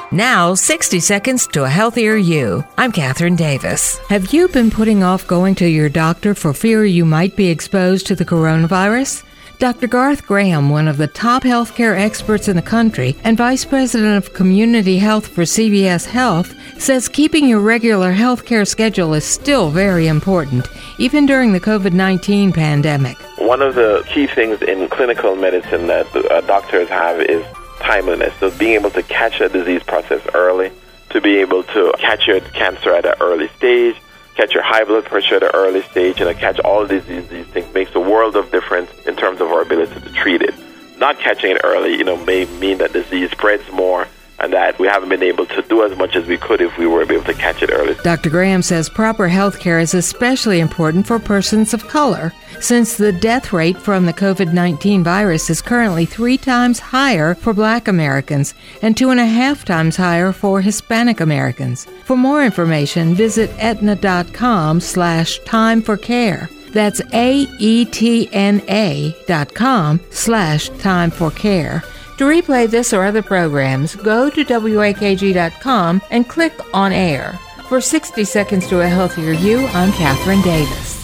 Now, 60 seconds to a healthier you. I'm Catherine Davis. Have you been putting off going to your doctor for fear you might be exposed to the coronavirus? Dr. Garth Graham, one of the top healthcare experts in the country and Vice President of Community Health for CVS Health, says keeping your regular healthcare schedule is still very important, even during the COVID-19 pandemic. One of the key things in clinical medicine that doctors have is timeliness. So being able to catch a disease process early, to be able to catch your cancer at an early stage, catch your high blood pressure at an early stage, and catch all of these things makes a world of difference in terms of our ability to treat it. Not catching it early, may mean that disease spreads more and that we haven't been able to do as much as we could if we were able to catch it early. Dr. Graham says proper health care is especially important for persons of color, since the death rate from the COVID-19 virus is currently 3 times higher for Black Americans and 2.5 times higher for Hispanic Americans. For more information, visit Aetna.com/timeforcare. That's AETNA.com/timeforcare. To replay this or other programs, go to WAKG.com and click on air. For 60 Seconds to a Healthier You, I'm Catherine Davis.